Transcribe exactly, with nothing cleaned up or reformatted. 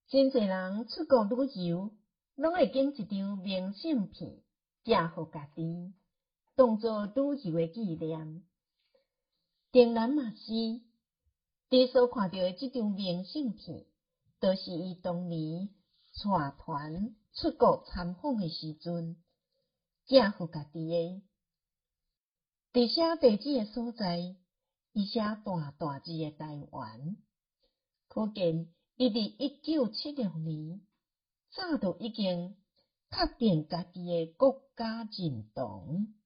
真侪人出国旅游，拢会拣一张明信片寄互家己，当作旅游的纪念。定然嘛是，你所看到的这张明信片，就是伊当年带团出国参访的时阵寄互家己的。伫写地址的所在，伊写大大字的台湾，可见伊伫一九七六年早就已经确定家己的国家认同。